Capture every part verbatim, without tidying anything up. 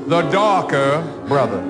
the darker brother.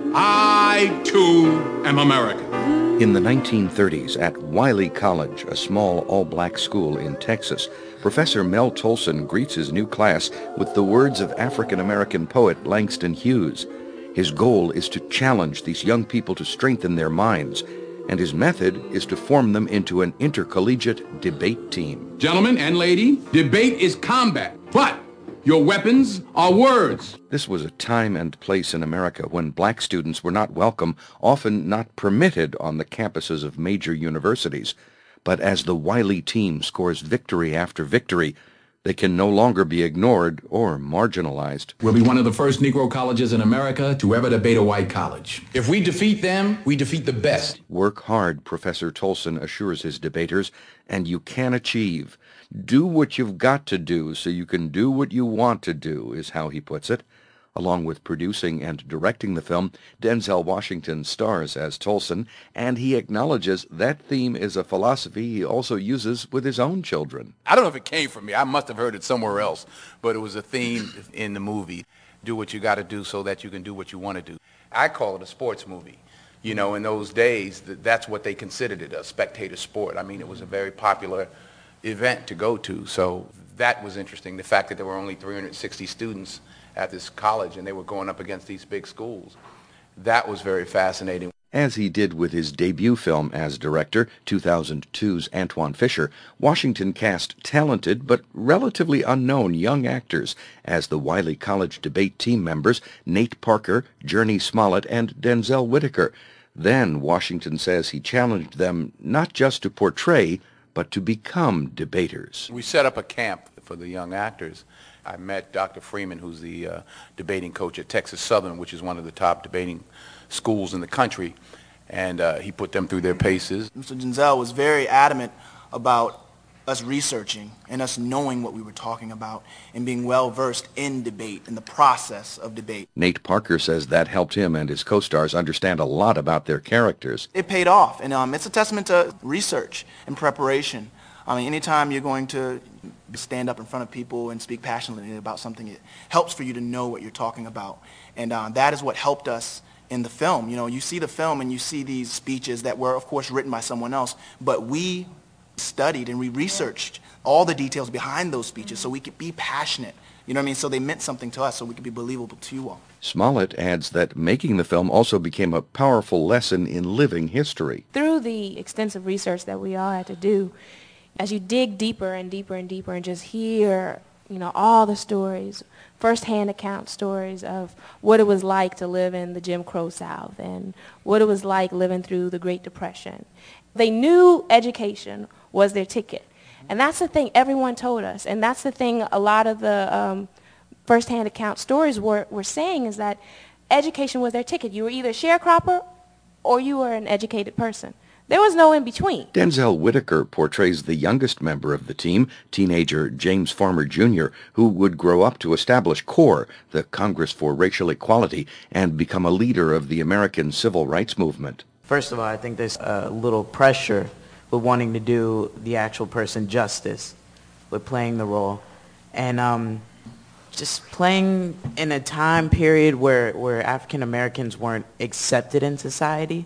I, too, am American. In the nineteen thirties, at Wiley College, a small all-black school in Texas, Professor Mel Tolson greets his new class with the words of African-American poet Langston Hughes. His goal is to challenge these young people to strengthen their minds, and his method is to form them into an intercollegiate debate team. Gentlemen and lady, debate is combat, but your weapons are words. This was a time and place in America when black students were not welcome, often not permitted on the campuses of major universities. But as the Wiley team scores victory after victory, they can no longer be ignored or marginalized. We'll be one of the first Negro colleges in America to ever debate a white college. If we defeat them, we defeat the best. Work hard, Professor Tolson assures his debaters, and you can achieve. Do what you've got to do so you can do what you want to do, is how he puts it. Along with producing and directing the film, Denzel Washington stars as Tolson, and he acknowledges that theme is a philosophy he also uses with his own children. I don't know if it came from me. I must have heard it somewhere else, but it was a theme in the movie. Do what you got to do so that you can do what you want to do. I call it a sports movie. You know, in those days, that's what they considered it, a spectator sport. I mean, it was a very popular event to go to, so that was interesting. The fact that there were only three hundred sixty students at this college and they were going up against these big schools, that was very fascinating. As he did with his debut film as director, two thousand two's Antwone Fisher, Washington cast talented but relatively unknown young actors as the Wiley College debate team members Nate Parker, Journey Smollett, and Denzel Whitaker. Then Washington says he challenged them not just to portray, but to become debaters. We set up a camp for the young actors. I met Doctor Freeman, who's the uh, debating coach at Texas Southern, which is one of the top debating schools in the country, and uh, he put them through their paces. Mister Denzel was very adamant about us researching and us knowing what we were talking about and being well-versed in debate, in the process of debate. Nate Parker says that helped him and his co-stars understand a lot about their characters. It paid off, and um, it's a testament to research and preparation. I mean, anytime you're going to stand up in front of people and speak passionately about something, it helps for you to know what you're talking about. And uh, that is what helped us in the film. You know, you see the film and you see these speeches that were, of course, written by someone else, but we studied and we researched all the details behind those speeches so we could be passionate. You know what I mean? So they meant something to us so we could be believable to you all. Smollett adds that making the film also became a powerful lesson in living history. Through the extensive research that we all had to do, as you dig deeper and deeper and deeper and just hear, you know, all the stories, first-hand account stories of what it was like to live in the Jim Crow South and what it was like living through the Great Depression. They knew education was their ticket. And that's the thing everyone told us. And that's the thing a lot of the um, first-hand account stories were, were saying, is that education was their ticket. You were either a sharecropper or you were an educated person. There was no in between. Denzel Whitaker portrays the youngest member of the team, teenager James Farmer Junior, who would grow up to establish CORE, the Congress for Racial Equality, and become a leader of the American Civil Rights Movement. First of all, I think there's a little pressure with wanting to do the actual person justice with playing the role. And um, just playing in a time period where, where African Americans weren't accepted in society,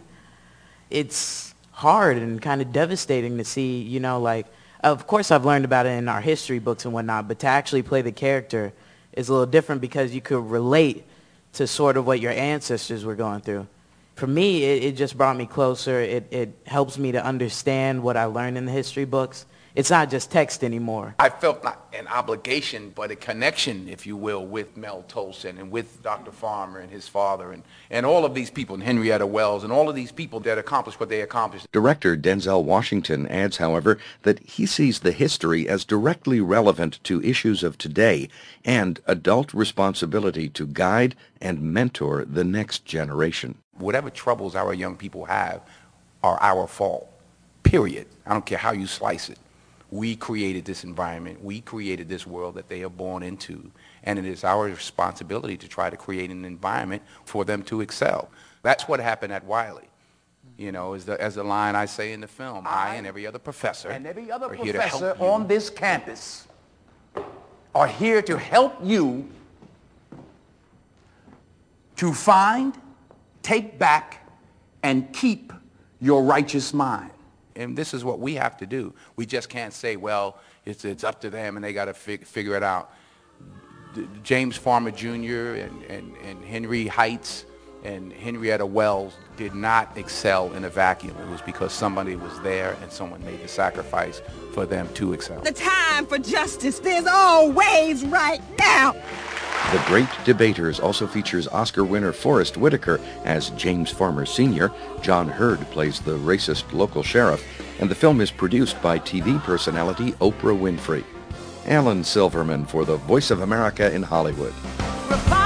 it's hard and kind of devastating to see, you know, like, of course I've learned about it in our history books and whatnot, but to actually play the character is a little different because you could relate to sort of what your ancestors were going through. For me, it, it just brought me closer. It, it helps me to understand what I learned in the history books. It's not just text anymore. I felt not an obligation, but a connection, if you will, with Mel Tolson and with Doctor Farmer and his father and, and all of these people, and Henrietta Wells, and all of these people that accomplished what they accomplished. Director Denzel Washington adds, however, that he sees the history as directly relevant to issues of today and adult responsibility to guide and mentor the next generation. Whatever troubles our young people have are our fault, period. I don't care how you slice it. We created this environment. We created this world that they are born into. And it is our responsibility to try to create an environment for them to excel. That's what happened at Wiley. You know, as the, as the line I say in the film, I, I and every other professor and every other are professor here to help you. on this campus are here to help you to find, take back, and keep your righteous mind. And this is what we have to do. We just can't say, well, it's, it's up to them and they got to fig figure it out. D James Farmer Junior and, and, and Henry Heights and Henrietta Wells did not excel in a vacuum. It was because somebody was there and someone made the sacrifice for them to excel. The time for justice, there's always right now. The Great Debaters also features Oscar winner Forrest Whitaker as James Farmer Senior John Hurd plays the racist local sheriff, and the film is produced by T V personality Oprah Winfrey. Alan Silverman for the Voice of America in Hollywood.